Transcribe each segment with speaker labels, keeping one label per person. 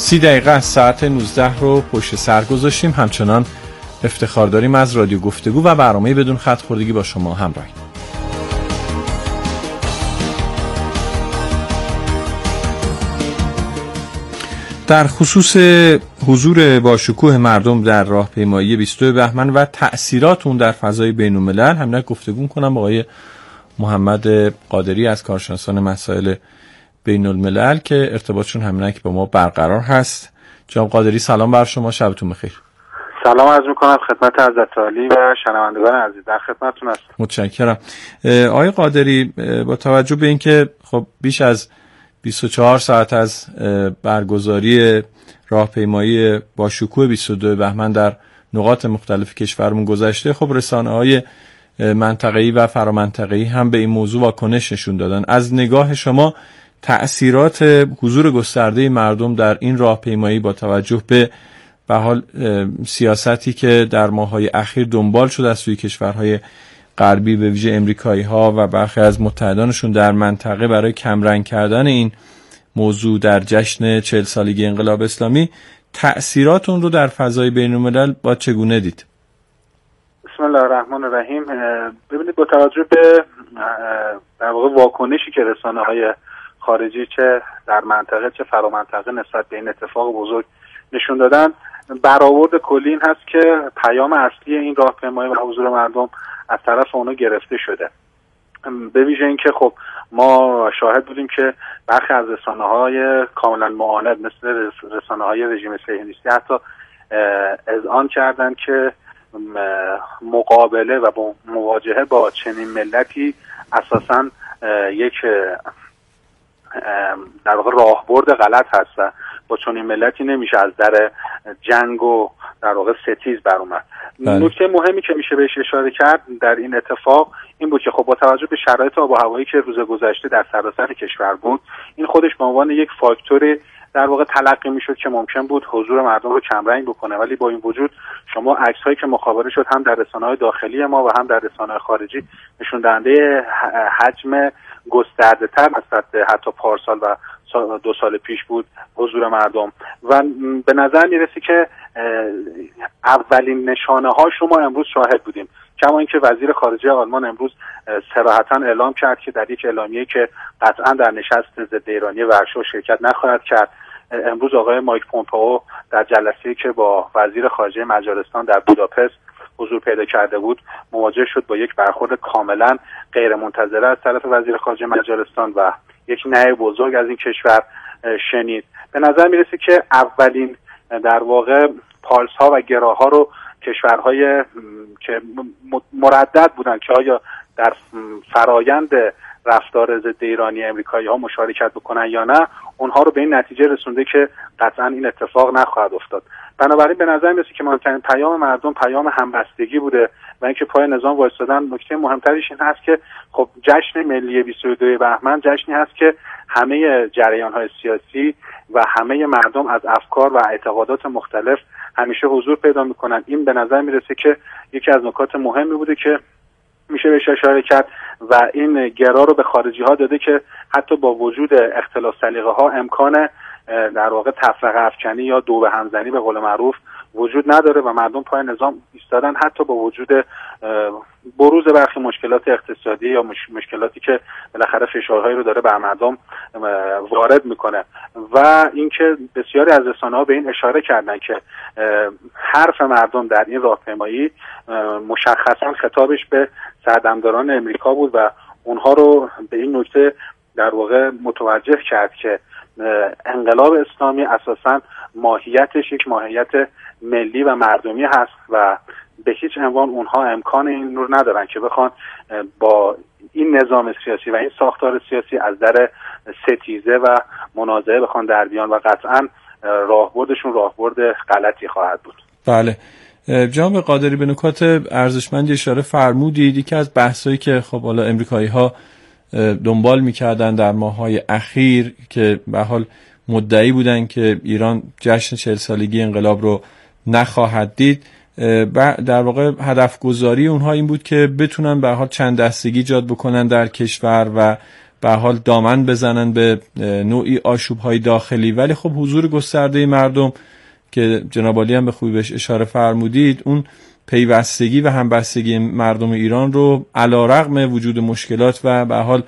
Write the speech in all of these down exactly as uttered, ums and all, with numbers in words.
Speaker 1: سی دقیقه از ساعت نوزده رو پشت سر گذاشتیم. همچنان افتخار داریم از رادیو گفتگو و برنامه بدون خط خوردگی با شما همراهیم. در خصوص حضور باشکوه مردم در راهپیمایی بیست و دو بهمن و تأثیرات اون در فضای بین‌الملل همین گفتگو کنم با آقای محمد قادری از کارشناسان مسائل بین‌الملل که ارتباطشون همینک با ما برقرار هست. جناب قادری سلام بر شما، شبتون بخیر.
Speaker 2: سلام عرض می‌کنم خدمت حضرت عالی و شنوندگان عزیز، در خدمتتون هستم.
Speaker 1: متشکرم. آقای قادری، با توجه به اینکه خب بیش از بیست و چهار ساعت از برگزاری راهپیمایی با شکوه بیست و دو بهمن در نقاط مختلف کشورمون گذشته، خب رسانه‌های منطقه‌ای و فرامنطقه‌ای هم به این موضوع واکنش نشون دادن. از نگاه شما تأثیرات حضور گسترده مردم در این راهپیمایی با توجه به به حال سیاستی که در ماه‌های اخیر دنبال شده از سوی کشورهای غربی به ویژه امریکایی‌ها و برخی از متحدانشون در منطقه برای کمرنگ کردن این موضوع در جشن چهل سالگی انقلاب اسلامی، تأثیرات اون رو در فضای بین‌الملل با چگونه دید؟
Speaker 2: بسم الله الرحمن الرحیم. ببینید با توجه به در واقع واکنشی که رسانه‌های خارجی چه در منطقه چه فرامنطقه نسبت به این اتفاق بزرگ نشون دادن، برآورد کلی این هست که پیام اصلی این راهپیمایی و حضور مردم از طرف اونها گرفته شده. به ویژه اینکه خب ما شاهد بودیم که برخی از رسانه‌های کاملا معاند مثل رسانه‌های رژیم صهیونیستی حتی اذعان کردند که مقابله و با مواجهه با چنین ملتی اساساً یک در واقع راهبرد غلط هست و با چنین ملتی نمیشه از در جنگ و در واقع ستیز بر اومد. نکته مهمی که میشه بهش اشاره کرد در این اتفاق این بود که خب با توجه به شرایط آب و هوایی که روز گذشته در سراسر کشور بود، این خودش به عنوان یک فاکتوری در واقع تلقی میشد که ممکن بود حضور مردم رو کمرنگ بکنه، ولی با این وجود شما عکس‌هایی که مخابره شد هم در رسانه‌های داخلی ما و هم در رسانه‌های خارجی نشون دهنده حجم گسترده‌تر نسبت به حتی پارسال و دو سال پیش بود حضور مردم و به نظر میرسه که اولین نشانه ها شما امروز شاهد بودیم، کما اینکه وزیر خارجه آلمان امروز صراحتاً اعلام کرد که در یک اعلامیه که قطعاً در نشست ضد ایرانی ورشو شرکت نخواهد کرد. امروز آقای مایک پومپئو در جلسه‌ای که با وزیر خارجه مجارستان در بوداپست حضور پیدا کرده بود مواجه شد با یک برخورد کاملا غیر منتظره از طرف وزیر خارجه مجارستان و یک نهی بزرگ از این کشور شنید. به نظر میرسه که اولین در واقع پالس ها و گراها رو کشورهای که مردد بودن که آیا در فرایند رفتار ضد ایرانی امریکایی ها مشارکت بکنن یا نه، اونها رو به این نتیجه رسونده که قطعا این اتفاق نخواهد افتاد. بنابراین به نظر میرسه که مهمترین پیام مردم پیام همبستگی بوده و اینکه پای نظام وایسادن. نکته مهمترش این هست که خب جشن ملی بیست و دو بهمن جشنی هست که همه جریان‌های سیاسی و همه مردم از افکار و اعتقادات مختلف همیشه حضور پیدا میکنن. این به نظر میرسه که یکی از نکات مهمی بوده که میشه بهش اشاره کرد و این گرا رو به خارجی ها داده که حتی با وجود اختلاف سلیقه ها امکان در واقع تفرقه افکنی یا دو به همزنی به قول معروف وجود نداره و مردم پای نظام ایستادن، حتی با وجود بروز برخی مشکلات اقتصادی یا مش... مشکلاتی که بالاخره فشارهایی رو داره بر مردم وارد میکنه. و اینکه بسیاری از رسانه‌ها به این اشاره کردن که حرف مردم در این راهپیمایی مشخصا خطابش به سردمداران امریکا بود و اونها رو به این نکته در واقع متوجه کرد که انقلاب اسلامی اساساً ماهیتش یک ماهیت ملی و مردمی هست و به هیچ عنوان اونها امکان این رو ندارن که بخوان با این نظام سیاسی و این ساختار سیاسی از در ستیزه و منازعه بخوان در بیان و قطعاً راهبردشون راهبرد غلطی خواهد بود.
Speaker 1: بله جناب قادری، به نکات ارزشمندی اشاره فرمودید. یکی از بحثایی که خب حالا امریکایی‌ها دنبال می‌کردن در ماه‌های اخیر که به حال مدعی بودن که ایران جشن چهل سالگی انقلاب رو نخواهد دید، در واقع هدف گذاری اونها این بود که بتونن به حال چند دستگی ایجاد بکنن در کشور و به حال دامن بزنن به نوعی آشوب‌های داخلی، ولی خب حضور گسترده مردم که جناب عالی هم به خوبی بهش اشاره فرمودید، اون پیوستگی و همبستگی مردم ایران رو علیرغم وجود مشکلات و به حال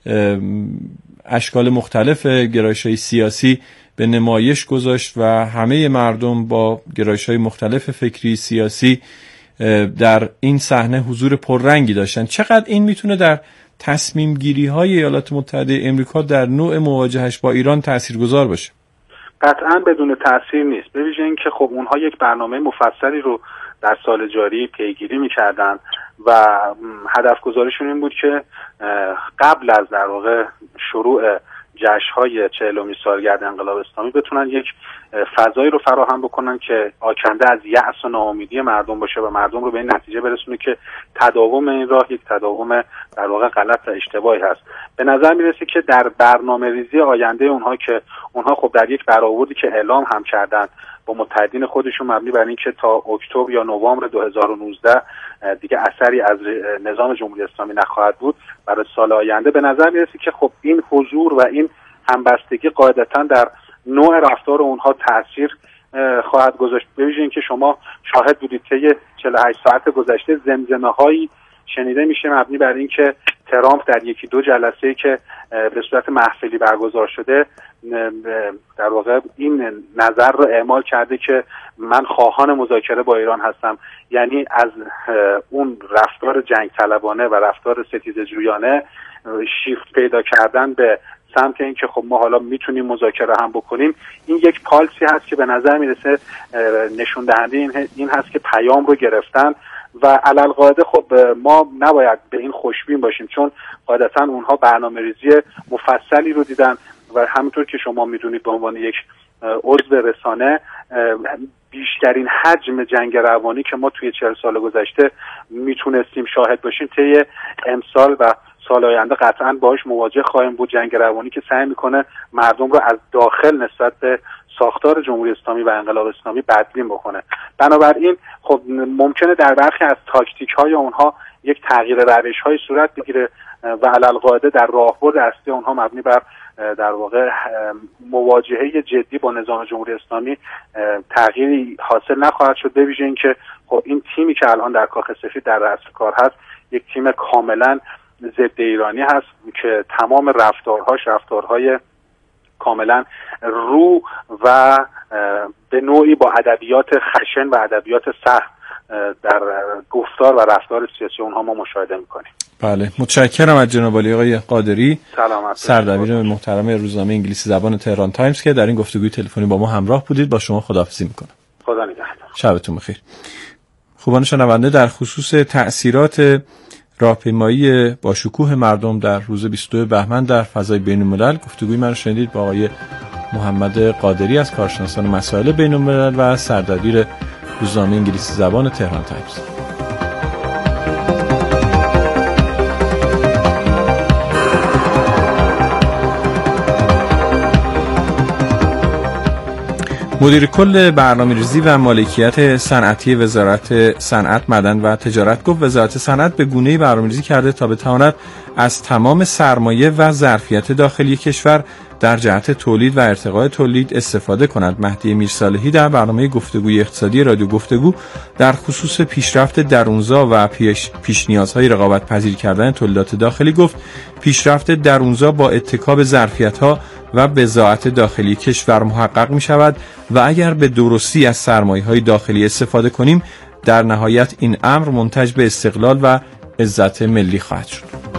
Speaker 1: اشکال مختلف گرایش‌های سیاسی به نمایش گذاشت و همه مردم با گرایش‌های مختلف فکری سیاسی در این صحنه حضور پررنگی داشتن. چقدر این میتونه در تصمیم گیری های ایالات متحده امریکا در نوع مواجهش با ایران تاثیرگذار باشه؟
Speaker 2: قطعا بدون تاثیر نیست، به ویژه اینکه خب اونها یک برنامه مفصلی رو در سال جاری پیگیری می‌کردن و هدف گذاریشون این بود که قبل از در واقع شروع جشن‌های چهلمین سالگرد انقلاب اسلامی بتونن یک فضایی رو فراهم بکنن که آکنده از یأس و ناامیدی مردم باشه و مردم رو به این نتیجه برسونه که تداوم این راه یک تداوم در واقع غلط و اشتباهی هست. به نظر میرسه که در برنامه‌ریزی آینده اونها که اونها خب در یک برآوردی که اعلام هم کردن با متحدین خودشون مبنی بر اینکه تا اکتبر یا نوامبر دو هزار و نوزده دیگه اثری از نظام جمهوری اسلامی نخواهد بود برای سال آینده، به نظر میرسه که خب این حضور و این همبستگی قاعدتاً در نوع رفتار اونها تاثیر خواهد گذاشت. به ویژه اینکه شما شاهد بودید که چهل و هشت ساعت گذشته زمزمه‌هایی شنیده میشه مبنی بر اینکه ترامپ در یکی دو جلسه‌ای که به صورت محفلی برگزار شده در واقع این نظر رو اعمال کرده که من خواهان مذاکره با ایران هستم، یعنی از اون رفتار جنگ طلبانه و رفتار ستیزجویانه شیفت پیدا کردن به سمت این که خب ما حالا میتونیم مذاکره هم بکنیم. این یک پالسی هست که به نظر میرسه نشون دهنده این هست که پیام رو گرفتن و علل قاعده خب ما نباید به این خوشبین باشیم، چون قاعدتا اونها برنامه‌ریزی مفصلی رو دیدن و همونطور که شما میدونید به عنوان یک عضو رسانه بیشترین حجم جنگ روانی که ما توی چهل سال گذشته میتونستیم شاهد باشیم طی امسال و سال آینده قطعاً باهاش مواجه خواهیم بود. جنگ روانی که سعی میکنه مردم رو از داخل نسبت به ساختار جمهوری اسلامی و انقلاب اسلامی بدبین بکنه. بنابراین خب ممکنه در برخی از تاکتیک های اونها یک تغییر روش های صورت بگیره و علل قاعده در راهبرد اصلی اونها مبنی بر در واقع مواجهه جدی با نظام جمهوری اسلامی تغییری حاصل نخواهد شد. به ویژه اینکه خب این تیمی که الان در کاخ سفید در رأس کار هست یک تیم کاملا ضد ایرانی هست که تمام رفتارهاش رفتارهای کاملا رو و به نوعی با ادبیات خشن و ادبیات سخت در گفتار و رفتار سیاسی اونها ما مشاهده میکنیم.
Speaker 1: بله، متشکرم از جناب عالی آقای قادری،
Speaker 2: سلامت،
Speaker 1: سردبیر محترم روزنامه انگلیسی زبان تهران تایمز که در این گفتگوی تلفنی با ما همراه بودید. با شما خداحافظی میکنم.
Speaker 2: خدا نگهدار.
Speaker 1: شبتون بخیر. خوبان شنونده، در خصوص تأثیرات راهپیمایی با شکوه مردم در روز بیست و دو بهمن در فضای بین‌الملل گفتگوی من رو شنیدید با آقای محمد قادری از کارشناسان مسائل بین‌الملل و سردبیر روزنامه انگلیسی زبان تهران تایمز. مدیر کل برنامه‌ریزی و مالکیت صنعتی وزارت صنعت، معدن و تجارت گفت وزارت صنعت به گونه‌ای برنامه‌ریزی کرده تا بتواند از تمام سرمایه و ظرفیت داخلی کشور در جهت تولید و ارتقاء تولید استفاده کند. مهدی میرصالحی در برنامه گفتگوی اقتصادی رادیو گفتگو در خصوص پیشرفت درونزا و پیش, پیش نیازهای رقابت پذیر کردن تولیدات داخلی گفت پیشرفت درونزا با اتکا به ظرفیت‌ها و بضاعت داخلی کشور محقق می شود و اگر به درستی از سرمایه‌های داخلی استفاده کنیم در نهایت این امر منتج به استقلال و عزت ملی خواهد شد.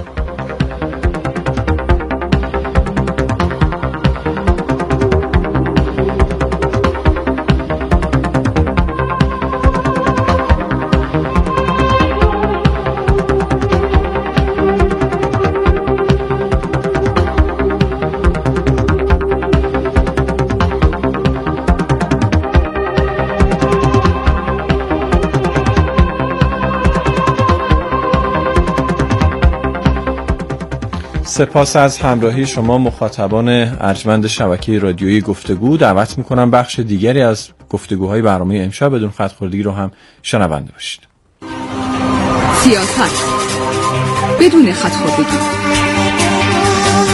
Speaker 1: سپاس از همراهی شما مخاطبان ارجمند شبکه رادیویی گفتگو. دعوت میکنم بخش دیگری از گفتگوهای برنامه امشب بدون خط خوردگی رو هم شنونده باشید.
Speaker 3: سیاست بدون خط خوردگی.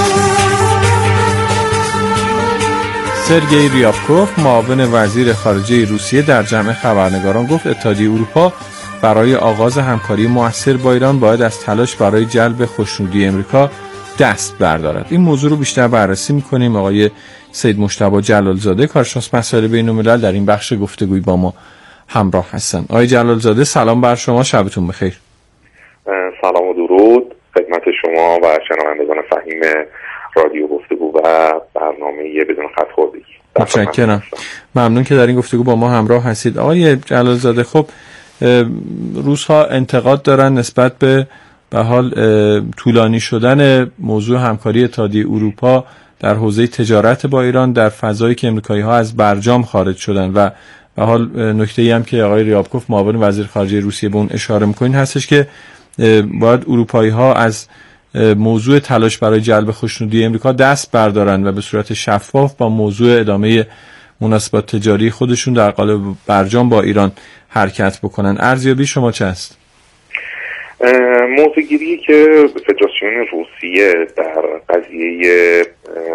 Speaker 1: سرگئی ریابکوف معاون وزیر خارجه روسیه در جمع خبرنگاران گفت اتحادیه اروپا برای آغاز همکاری موثر با ایران باید از تلاش برای جلب خوشنودی امریکا دست بردارد. این موضوع رو بیشتر بررسی می‌کنیم. آقای سید مجتبی جلالزاده کارشناس مسائل بین‌الملل در این بخش گفتگوی با ما همراه هستند. آقای جلالزاده سلام بر شما، شبتون بخیر.
Speaker 3: سلام و درود خدمت شما و شنوندگان فهیم رادیو گفتگو و برنامه بدون خط خوردگی.
Speaker 1: متشکرم. ممنون که در این گفتگو با ما همراه هستید. آقای جلالزاده، خب روس‌ها انتقاد دارن نسبت به به حال طولانی شدن موضوع همکاری اتحادیه اروپا در حوزه تجارت با ایران در فضایی که امریکایی‌ها از برجام خارج شدن و به حال نکته‌ای هم که آقای ریابکوف معاون وزیر خارجه روسیه به اون اشاره می‌کنین هستش که باید اروپایی‌ها از موضوع تلاش برای جلب خوشنودی امریکا دست بردارن و به صورت شفاف با موضوع ادامه مناسبات تجاری خودشون در قالب برجام با ایران حرکت بکنن. ارزیابی شما چه است؟
Speaker 3: موضوعگیری که فدراسیون روسیه در قضیه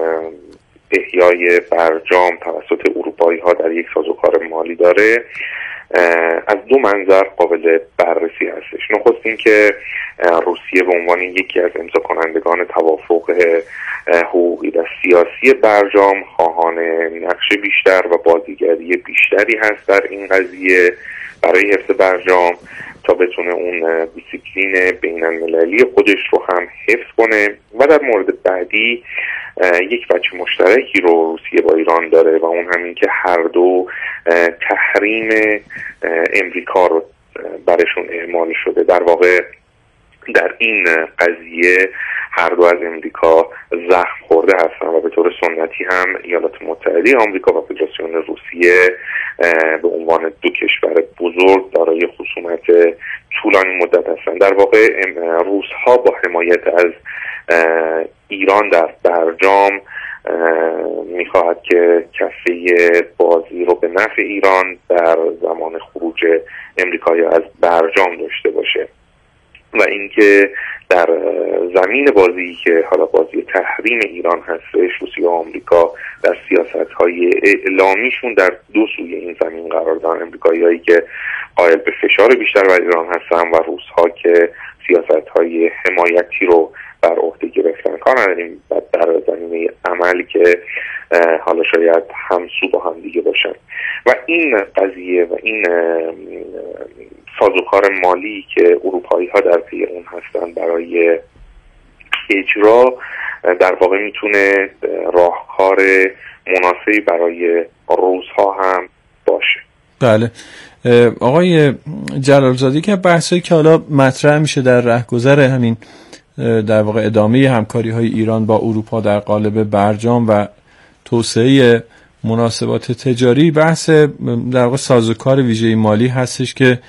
Speaker 3: احیای برجام توسط اروپایی‌ها در یک سازوکار مالی داره از دو منظر قابل بررسی هستش. نخست این که روسیه به عنوان یکی از امضا کنندگان توافق حقوقی و سیاسی برجام خواهان نقش بیشتر و بازیگری بیشتری هست در این قضیه برای حفظ برجام تا بتونه اون دیسیپلین بین المللی خودش رو هم حفظ کنه و در مورد بعدی یک بچه مشترکی رو روسیه با ایران داره و اون همین که هر دو تحریم امریکا رو برشون اعمال شده. در واقع در این قضیه هر دو از امریکا زخم خورده هستن و به طور سنتی هم ایالات متحده آمریکا و فدراسیون روسیه به عنوان دو کشور بزرگ دارای خصومت طولانی مدت هستن. در واقع روس‌ها با حمایت از ایران در برجام میخواهد که کفه بازی رو به نفع ایران در زمان خروج امریکایی از برجام داشته باشه و اینکه در زمین بازی که حالا بازی تحریم ایران هستش، روسیه و آمریکا در سیاست‌های اعلامیشون در دو سوی این زمین قرار دارن. امریکایی‌هایی که قائل به فشار بیشتر بر ایران هستن و روس‌ها که سیاست‌های حمایتی رو بر عهده گرفتن. کار نداریم در زمینه عملی که حالا شاید همسو با هم دیگه باشن و این قضیه و این سازوکار مالی که اروپایی ها در پی اون هستن برای اجرا در واقع میتونه راهکار مناسبی برای روس ها هم باشه.
Speaker 1: بله آقای جلالزاده، که بحثی که حالا مطرح میشه در رهگذر همین در واقع ادامه همکاری های ایران با اروپا در قالب برجام و توسعه مناسبات تجاری، بحث در واقع سازوکار ویژه مالی هستش که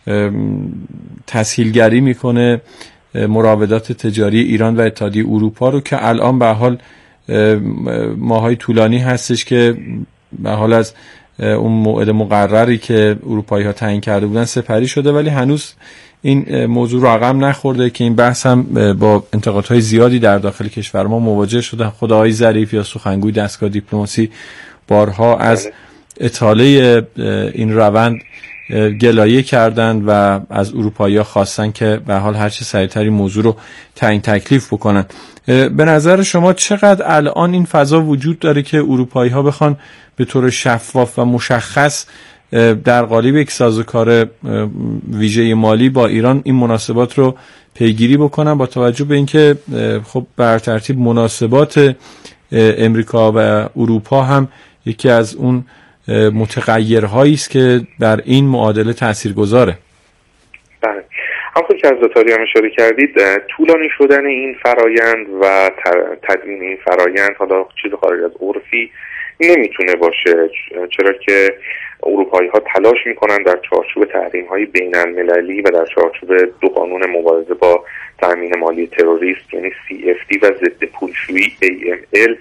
Speaker 1: تسهیلگری میکنه مراودات تجاری ایران و اتحادیه اروپا رو که الان به حال ماهای طولانی هستش که به حال از اون موعد مقرری که اروپایی ها تعیین کرده بودن سپری شده، ولی هنوز این موضوع رو عقب نخورده که این بحث هم با انتقادهای زیادی در داخل کشور ما مواجه شده. خود آقای ظریف یا سخنگوی دستگاه دیپلماسی بارها از اطاله این روند گلایه کردند و از اروپایی‌ها خواستن که به حال هر چه سریعتر این موضوع رو تعیین تکلیف بکنن. به نظر شما چقدر الان این فضا وجود داره که اروپایی‌ها بخوان به طور شفاف و مشخص در قالب یک سازوکار ویژه مالی با ایران این مناسبات رو پیگیری بکنن، با توجه به اینکه خب بر ترتیب مناسبات امریکا و اروپا هم یکی از اون متغیرهایی است که در این معادله تاثیرگذاره؟
Speaker 3: بله، همونطور که از دوتاری هم اشاره کردید، طولانی شدن این فرایند و تدوین این فرایند حالا چیز خارج از عرفی نمیتونه باشه، چرا که اروپایی ها تلاش میکنن در چارچوب تحریم های بین المللی و در چارچوب دو قانون مبارزه با تامین مالی تروریست یعنی سی اف تی و ضد پولشویی ای ام ال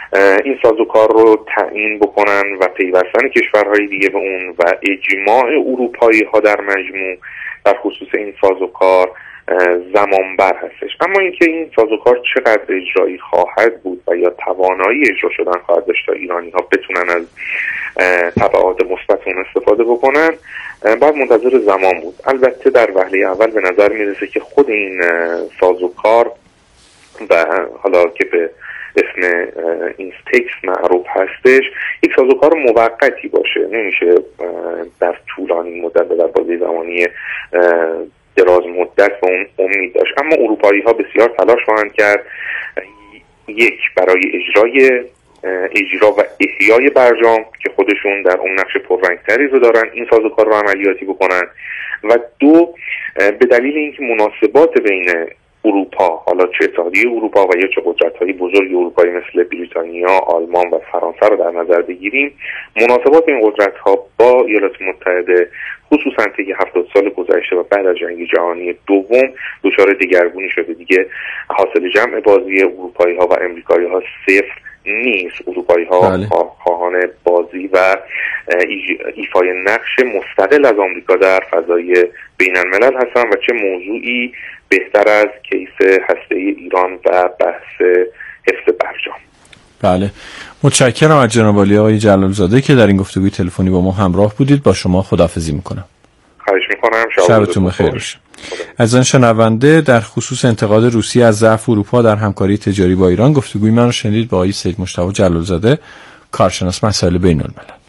Speaker 3: این سازوکار رو تعیین بکنن و پیوستن کشورهای دیگه به اون و اجماع اروپایی ها در مجموع در خصوص این سازوکار زمان بر هستش. اما اینکه این سازوکار چقدر اجرایی خواهد بود و یا توانایی اجرا شدن خواهد داشت تا ایرانی ها بتونن از تبعات مثبت اون استفاده بکنن باید منتظر زمان بود. البته در وهله اول به نظر میرسه که خود این سازوکار و حالا که به اسم اینستکس معروف هستش یک سازوکار موقتی باشه، نمیشه در طولانی مدت و در بازه زمانی دراز مدت به اون امید داشت. اما اروپایی ها بسیار تلاش خواهند کرد یک برای اجرای اجرا و احیای برجام که خودشون در اون نقش پررنگتری رو دارن این سازوکار رو عملیاتی بکنن و دو به دلیل اینکه مناسبات بین اروپا، حالا چه اتحادیه اروپا و یا چه قدرت‌های بزرگ اروپایی مثل بریتانیا، آلمان و فرانسه رو در نظر بگیریم، مناسبات این قدرت‌ها با ایالات متحده خصوصا طی هفتاد سال گذشته و بعد از جنگ جهانی دوم دچار دگرگونی شده. دیگه حاصل جمع بازی اروپایی‌ها و آمریکایی‌ها صفر نیست. اروپایی‌ها
Speaker 1: بله.
Speaker 3: خواهان بازی و ایفای نقش مستقل از آمریکا در فضای بین الملل هستن و چه موضوعی بهتر از کیس هسته‌ای ایران و بحث حفظ برجام.
Speaker 1: بله، متشکرم از جناب عالی آقای جلالزاده که در این گفتگوی تلفنی با ما همراه بودید. با شما خداحافظی میکنم.
Speaker 3: خواهش میکنم.
Speaker 1: شبتون بخیر باشه. از آن شنونده در خصوص انتقاد روسیه از ضعف اروپا در همکاری تجاری با ایران گفتگوی من رو شنید با آقای سید مجتبی جلالزاده، کارشناس مسائل بین الملل.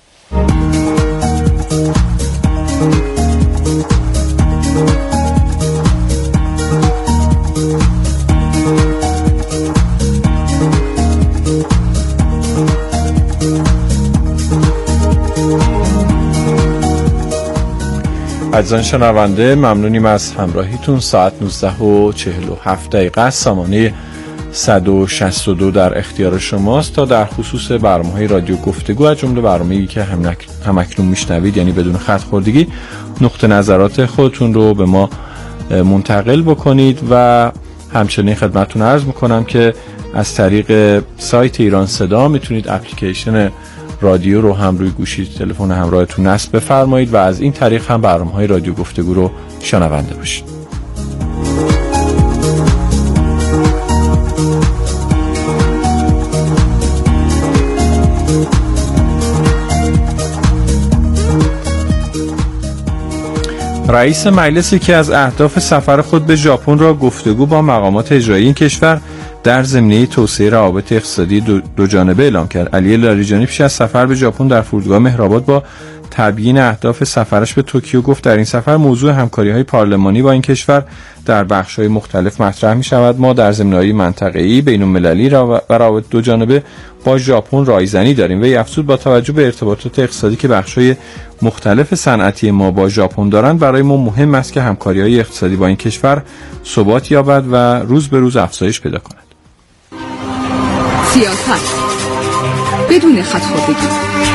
Speaker 1: عزیزان شنونده ممنونیم از همراهیتون. ساعت نوزده و چهل و هفت دقیقه است. سامانه صد و شصت و دو در اختیار شماست تا در خصوص برنامه‌های رادیو گفتگو از جمله برنامه‌ای که هم اکنون میشنوید یعنی بدون خط خوردگی نقطه نظرات خودتون رو به ما منتقل بکنید و همچنین خدمتتون عرض میکنم که از طریق سایت ایران صدا میتونید اپلیکیشن رادیو رو هم روی گوشی تلفن همراهتون نصب بفرمایید و از این طریق هم برنامه‌های رادیو گفتگو رو شنونده باشید. رئیس مجلس که از اهداف سفر خود به ژاپن را گفتگو با مقامات اجرایی این کشور در زمینه توسعه روابط اقتصادی دو, دو جانبه اعلام کرد. علی لاریجانی پیش از سفر به ژاپن در فرودگاه مهرآباد با تبیین اهداف سفرش به توکیو گفت در این سفر موضوع همکاری‌های پارلمانی با این کشور در بخش‌های مختلف مطرح می‌شود. ما در زمینه‌های منطقه‌ای، بین‌المللی و روابط دو جانبه با ژاپن رایزنی داریم. وی افزود با توجه به ارتباطات اقتصادی که بخش‌های مختلف صنعتی ما با ژاپن دارند برای ما مهم است که همکاری‌های اقتصادی با این کشور ثبات یابد و روز به روز افزایش پیدا کند.
Speaker 4: سیاست بدون خط خوردگی.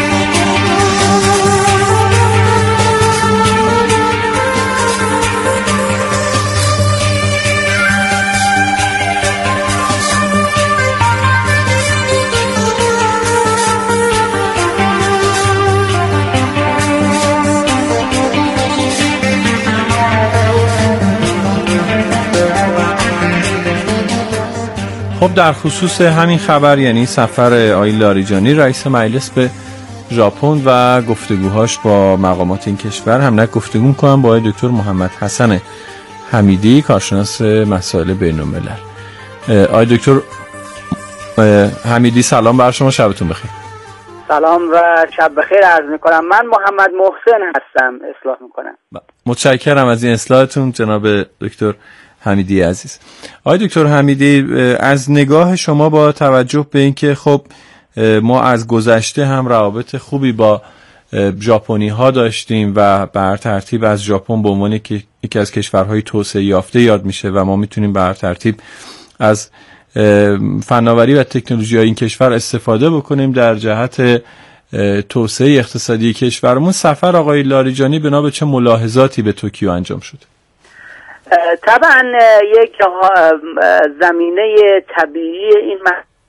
Speaker 1: خب در خصوص همین خبر یعنی سفر آقای لاریجانی رئیس مجلس به ژاپن و گفتگوهاش با مقامات این کشور هم نه گفتگو می‌کنم با آقای دکتر محمد حسن حمیدی کارشناس مسائل بین‌الملل. آقای دکتر حمیدی سلام بر شما، شبتون بخیر.
Speaker 5: سلام و شب بخیر عرض می‌کنم. من محمد محسن هستم، اصلاح می‌کنم.
Speaker 1: متشکرم از این اصلاحتون جناب دکتر حمیدی عزیز. آقای دکتر حمیدی از نگاه شما با توجه به اینکه خب ما از گذشته هم روابط خوبی با ژاپنی ها داشتیم و بر ترتیب از ژاپن به عنوان یکی از کشورهای توسعه یافته یاد میشه و ما میتونیم بر ترتیب از فناوری و تکنولوژی های این کشور استفاده بکنیم در جهت توسعه اقتصادی کشورمون، سفر آقای لاریجانی بنا به چه ملاحظاتی به توکیو انجام شد؟
Speaker 5: طبعا یک زمینه طبیعی این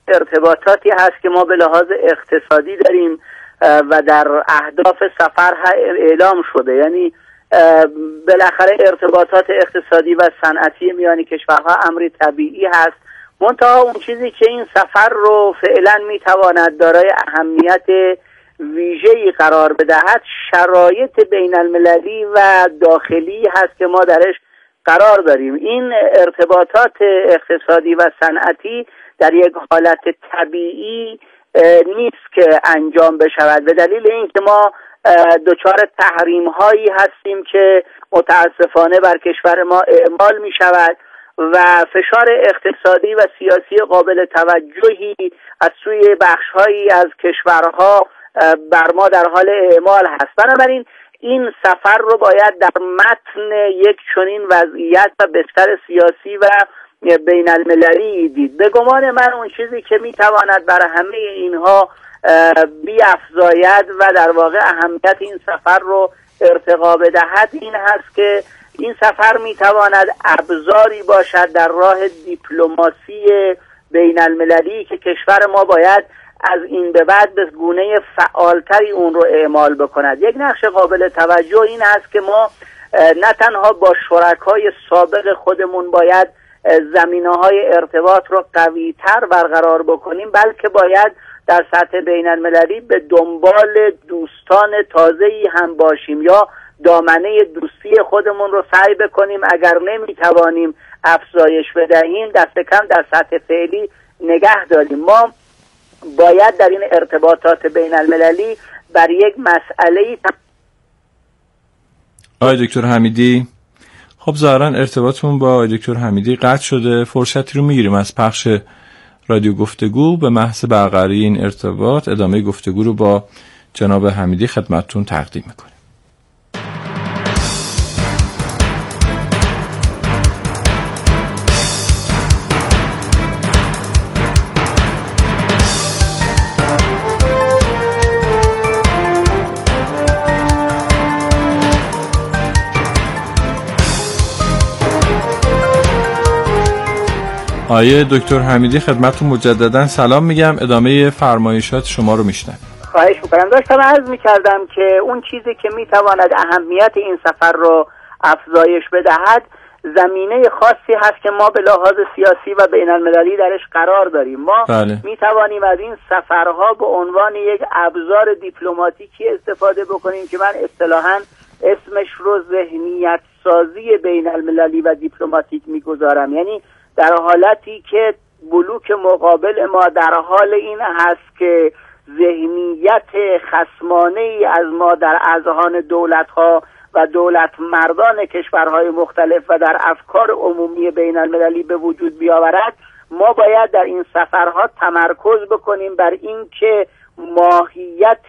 Speaker 5: ارتباطاتی هست که ما به لحاظ اقتصادی داریم و در اهداف سفر اعلام شده. یعنی بالاخره ارتباطات اقتصادی و صنعتی میان کشورها امری طبیعی هست، منتها اون چیزی که این سفر رو فعلا میتواند دارای اهمیت ویژه‌ای قرار بدهد شرایط بین المللی و داخلی هست که ما درش قرار داریم. این ارتباطات اقتصادی و صنعتی در یک حالت طبیعی نیست که انجام بشود، به دلیل اینکه ما دچار تحریم هایی هستیم که متاسفانه بر کشور ما اعمال می شود و فشار اقتصادی و سیاسی قابل توجهی از سوی بخش هایی از کشورها بر ما در حال اعمال هست. بنابراین این سفر رو باید در متن یک چنین وضعیت و بستر سیاسی و بین المللی دید. به گمان من اون چیزی که میتواند بر همه اینها بیافزاید و در واقع اهمیت این سفر رو ارتقا بدهد این هست که این سفر میتواند ابزاری باشد در راه دیپلماسی بین المللی که کشور ما باید از این به بعد به گونه فعالتری اون رو اعمال بکند. یک نقش قابل توجه این است که ما نه تنها با شرکای سابق خودمون باید زمینه‌های ارتباط رو قوی‌تر برقرار بکنیم، بلکه باید در سطح بین المللی به دنبال دوستان تازه‌ای هم باشیم یا دامنه دوستی خودمون رو سعی بکنیم اگر نمیتوانیم افزایش بدهیم دست کم در سطح فعلی نگه داریم. ما باید در این ارتباطات بین المللی بر یک مسئله‌ای
Speaker 1: آقای دکتر حمیدی، خب ظاهرا ارتباطمون با آقای دکتر حمیدی قطع شده. فرصتی رو میگیریم از پخش رادیو گفتگو به محض برقراری این ارتباط ادامه گفتگو رو با جناب حمیدی خدمتتون تقدیم میکنیم. آیه دکتر حمیدی خدمتتون مجددا سلام میگم، ادامه فرمایشات شما رو میشنم.
Speaker 5: خواهش میکنم. داشتم عرض میکردم که اون چیزی که میتواند اهمیت این سفر رو افزایش بدهد زمینه خاصی هست که ما به لحاظ سیاسی و بین المللی درش قرار داریم. ما
Speaker 1: بله.
Speaker 5: میتوانیم از این سفرها به عنوان یک ابزار دیپلماتیکی استفاده بکنیم که من اصطلاحاً اسمش رو ذهنیت سازی بین المللی و دیپلماتیک میگذارم. یعنی در حالتی که بلوک مقابل ما در حال این هست که ذهنیت خصمانه ای از ما در اذهان دولت‌ها و دولت مردان کشورهای مختلف و در افکار عمومی بین المللی به وجود بیاورد، ما باید در این سفرها تمرکز بکنیم بر این که ماهیت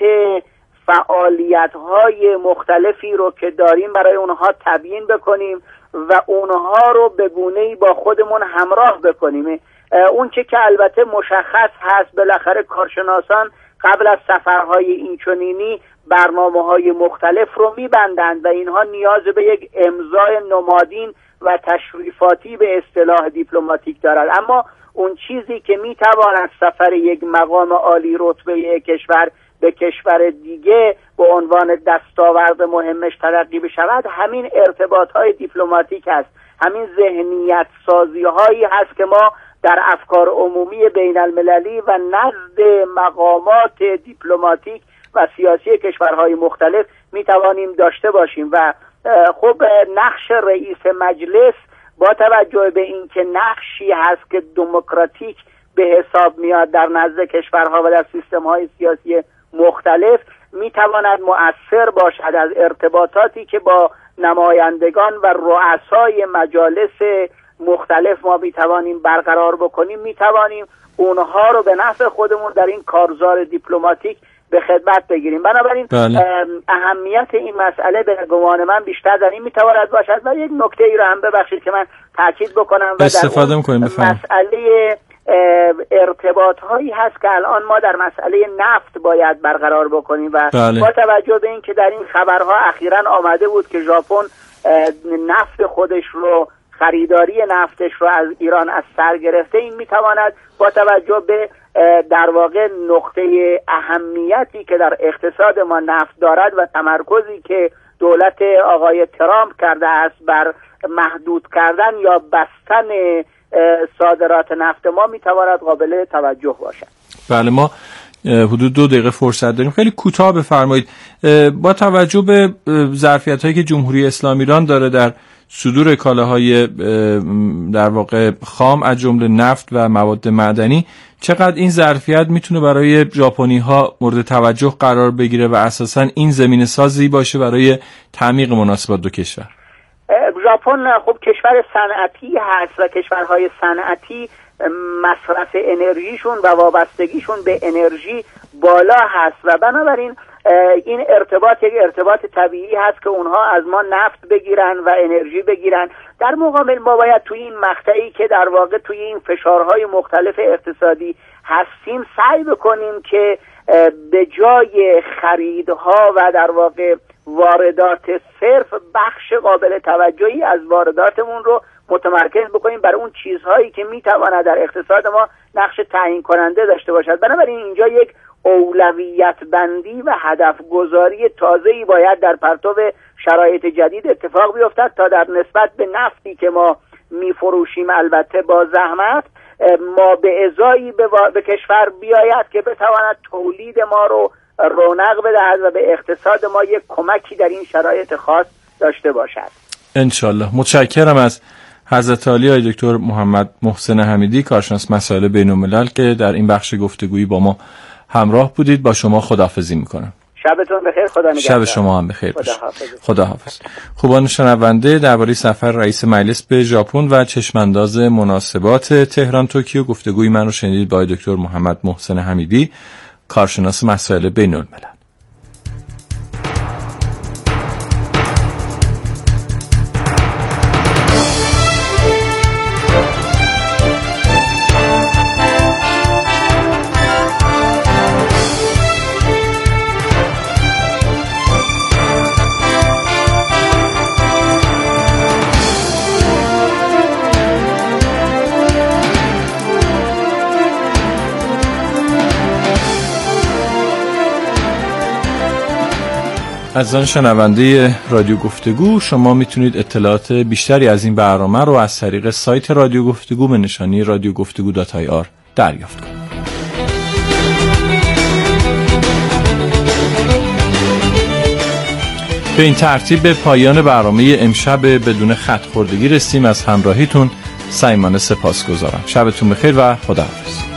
Speaker 5: فعالیت‌های مختلفی رو که داریم برای اونها تبیین بکنیم و اونها رو به گونه‌ای با خودمون همراه بکنیم. اون چه که البته مشخص هست بالاخره کارشناسان قبل از سفرهای اینچنینی برنامه‌های مختلف رو می‌بندند و اینها نیاز به یک امضای نمادین و تشریفاتی به اصطلاح دیپلماتیک دارد. اما اون چیزی که می‌تواند سفر یک مقام عالی رتبه کشور به کشور دیگه به عنوان دستاورد مهمش تلقی بشود همین ارتباط‌های دیپلماتیک هست، همین ذهنیت سازی‌هایی هست که ما در افکار عمومی بین المللی و نزد مقامات دیپلماتیک و سیاسی کشورهای مختلف میتوانیم داشته باشیم. و خب نقش رئیس مجلس با توجه به اینکه نقشی هست که دموکراتیک به حساب میاد در نزد کشورها و در سیستم‌های سیاسی مختلف، میتواند مؤثر باشد از ارتباطاتی که با نمایندگان و رؤسای مجالس مختلف ما میتوانیم برقرار بکنیم، میتوانیم اونها رو به نفع خودمون در این کارزار دیپلماتیک به خدمت بگیریم. بنابراین
Speaker 1: بله.
Speaker 5: اهمیت این مسئله به گمان من بیشتر در این میتواند باشد. و یک نکته ای رو هم ببخشید که من تاکید بکنم و
Speaker 1: استفاده
Speaker 5: در
Speaker 1: می‌کنیم بفهم.
Speaker 5: مسئله ارتباط هایی هست که الان ما در مسئله نفت باید برقرار بکنیم و
Speaker 1: بله.
Speaker 5: با توجه به این که در این خبرها اخیراً آمده بود که ژاپن نفت خودش رو خریداری نفتش رو از ایران از سر گرفته، این میتواند با توجه به در واقع نقطه اهمیتی که در اقتصاد ما نفت دارد و تمرکزی که دولت آقای ترامپ کرده است بر محدود کردن یا بستن صادرات نفت ما میتواند قابل توجه باشد.
Speaker 1: بله، ما حدود دو دقیقه فرصت داریم. خیلی کوتاه بفرمایید، با توجه به ظرفیت‌هایی که جمهوری اسلامی ایران داره در صدور کالاهای در واقع خام از جمله نفت و مواد معدنی، چقدر این ظرفیت میتونه برای ژاپنی‌ها مورد توجه قرار بگیره و اساساً این زمینه سازی باشه برای تعمیق مناسبات دو کشور؟
Speaker 5: ژاپن خب کشور صنعتی هست و کشورهای صنعتی مصرف انرژیشون و وابستگیشون به انرژی بالا هست و بنابراین این ارتباط یک ارتباط طبیعی هست که اونها از ما نفت بگیرن و انرژی بگیرن. در مقابل ما باید توی این مقطعی که در واقع توی این فشارهای مختلف اقتصادی هستیم سعی بکنیم که به جای خریدها و در واقع واردات صرف بخش قابل توجهی از وارداتمون رو متمرکز بکنیم بر اون چیزهایی که میتواند در اقتصاد ما نقش تعیین کننده داشته باشد. بنابراین اینجا یک اولویت بندی و هدف گذاری تازه‌ای باید در پرتو شرایط جدید اتفاق بیفتد تا در نسبت به نفتی که ما میفروشیم البته با زحمت ما به ازایی به, به کشور بیاید که بتواند تولید ما رو رونق بدهد و به اقتصاد ما یک کمکی در این شرایط خاص داشته باشد. انشالله.
Speaker 1: متشکرم از حضرت عالی آقای دکتر محمد محسن حمیدی، کارشناس مسائل بین الملل، که در این بخش گفتگویی با ما همراه بودید. با شما خداحافظی میکنم.
Speaker 5: شبتون بخیر. خدا نگهدار.
Speaker 1: شب شما هم بخیر باشه. خداحافظ. خوبان شنونده، درباره سفر رئیس مجلس به ژاپن و چشمانداز مناسبات تهران توکیو گفتگوی من رو شنیدید با دکتر محمد محسن حمیدی، کارشناس مسائل بین الملل. عزیزان شنونده رادیو گفتگو، شما میتونید اطلاعات بیشتری از این برنامه رو از طریق سایت رادیو گفتگو به نشانی رادیو گفتگو دات آی آر دریافت کنید. به این ترتیب به پایان برنامه امشب بدون خط خوردگی رسیم. از همراهیتون صمیمانه سپاسگزارم. شبتون بخیر و خداحافظ.